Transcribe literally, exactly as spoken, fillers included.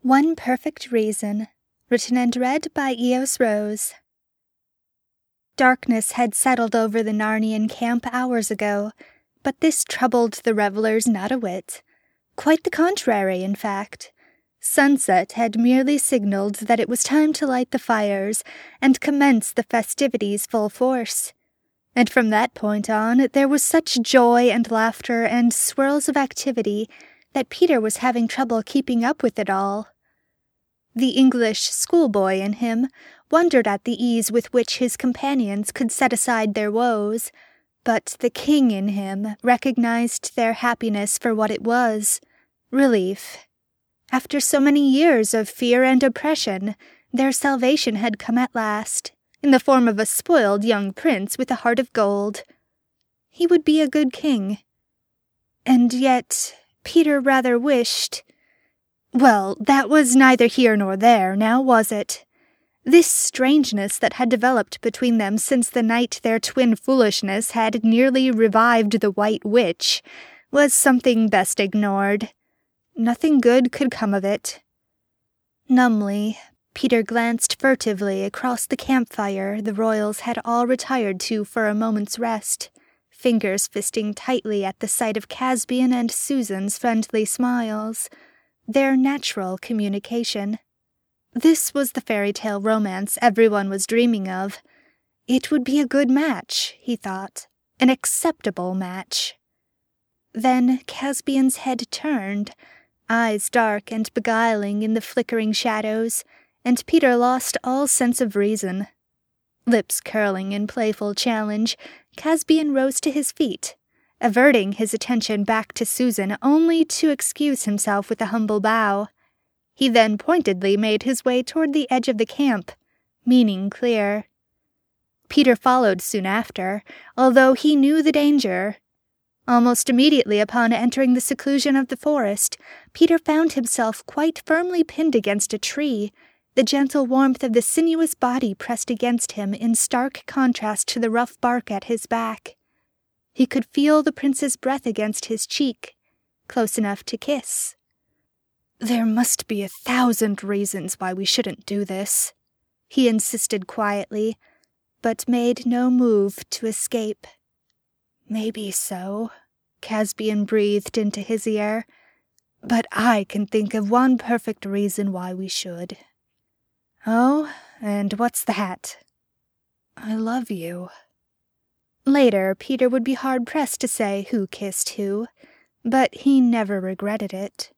One Perfect Reason, written and read by Eos Rose. Darkness had settled over the Narnian camp hours ago, but this troubled the revelers not a whit. Quite the contrary, in fact. Sunset had merely signaled that it was time to light the fires and commence the festivities full force. And from that point on, there was such joy and laughter and swirls of activity that Peter was having trouble keeping up with it all. The English schoolboy in him wondered at the ease with which his companions could set aside their woes, but the king in him recognized their happiness for what it was, relief. After so many years of fear and oppression, their salvation had come at last, in the form of a spoiled young prince with a heart of gold. He would be a good king. And yet, Peter rather wished... Well, that was neither here nor there, now was it? This strangeness that had developed between them since the night their twin foolishness had nearly revived the White Witch was something best ignored. Nothing good could come of it. Numbly, Peter glanced furtively across the campfire the royals had all retired to for a moment's rest, fingers fisting tightly at the sight of Caspian and Susan's friendly smiles, their natural communication. This was the fairy tale romance everyone was dreaming of. It would be a good match, he thought, an acceptable match. Then Caspian's head turned, eyes dark and beguiling in the flickering shadows, and Peter lost all sense of reason. Lips curling in playful challenge, Caspian rose to his feet, averting his attention back to Susan only to excuse himself with a humble bow. He then pointedly made his way toward the edge of the camp, meaning clear. Peter followed soon after, although he knew the danger. Almost immediately upon entering the seclusion of the forest, Peter found himself quite firmly pinned against a tree, the gentle warmth of the sinuous body pressed against him in stark contrast to the rough bark at his back. He could feel the prince's breath against his cheek, close enough to kiss. "There must be a thousand reasons why we shouldn't do this," he insisted quietly, but made no move to escape. "Maybe so," Caspian breathed into his ear, "but I can think of one perfect reason why we should." "Oh, and what's that?" "I love you." Later, Peter would be hard-pressed to say who kissed who, but he never regretted it.